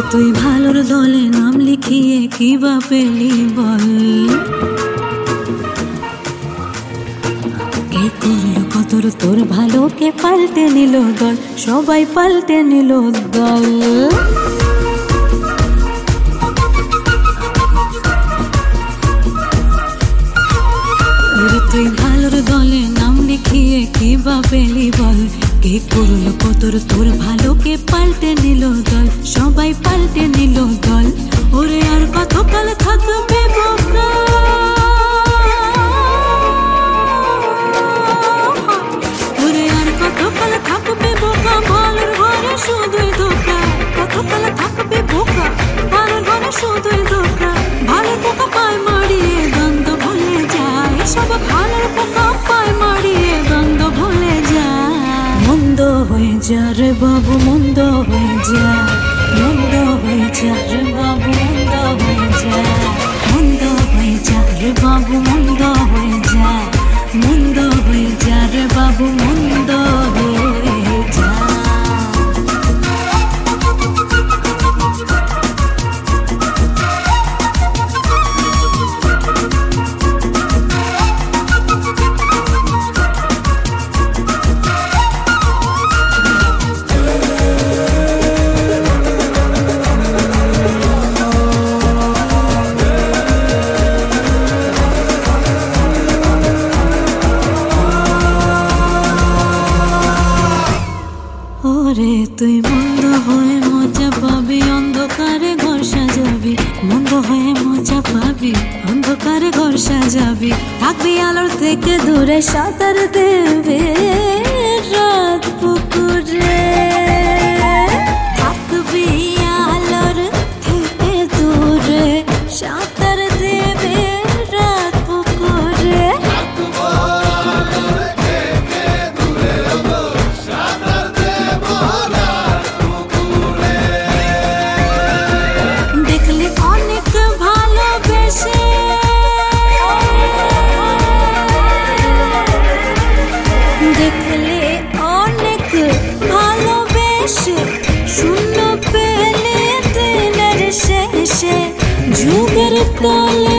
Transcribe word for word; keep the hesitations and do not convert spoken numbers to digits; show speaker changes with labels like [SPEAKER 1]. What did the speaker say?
[SPEAKER 1] তুই ভালোর দলে নাম লিখিয়ে কি বা পেলি বল? কে করলো কতর তোর ভালো, কে পাল্টে নিল দল, সবাই পাল্টে নিল দল। তুই ভালোর দলে নাম লিখিয়ে কি বা পেলি বল? কে করলো কতর তোর ভালো, কে পাল্টে নিল দল, সবাই পাল্টে নিল দল। ওরে আর কতকাল থাকবে বোকা, ওরে আর কতকাল থাকবে বোকা, ভালোর ঘরে শুধুই ধোকা। কতকাল থাকবে বোকা, ভালোর ঘরে শুধুই ধোকা। ভালো পোকা পায় মারিয়ে দ্বন্দ্ব ভুলে যায়, সব ভালোর পোকা পায় মারিয়ে দ্বন্দ্ব ভুলে যায়। মন্দ হয়ে যা রে বাবু, মন্দ হয়ে যা, মন্দ হয়ে যা রে বাবু, মন্দ হয়ে যা, মন্দ হয়ে যা রে বাবু, মন্দ হয়ে যা, মন্দ হয়ে যা রে বাবু, মন্দ হয়ে যা। ওরে তুই মন্দ হয়ে মজা পাবি, অন্ধকারে ঘর সাজাবি। মন্দ হয়ে মজা পাবি, অন্ধকারে ঘর সাজাবি। থাকবি আলোর থেকে দূরে, সাঁতার দেবে রাত পুকুরে। থাকবি আলোর থেকে দূরে, সাঁতার দেবে রাত পুকুরে। দেখলে অনেক ভালোবেসে, শূন্য পেলে দিনের শেষে যুগের তলে